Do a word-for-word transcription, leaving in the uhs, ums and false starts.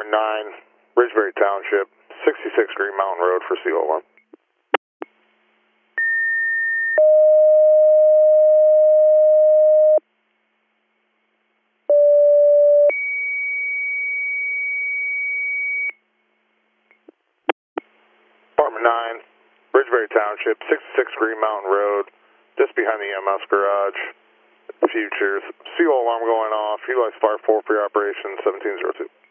Department nine, Ridgeberry Township, sixty-six Green Mountain Road for C O alarm. Department nine, Ridgeberry Township, sixty-six Green Mountain Road, just behind the E M S garage. Futures, C O alarm going off, utilize fire four for your operation, seventeen zero two.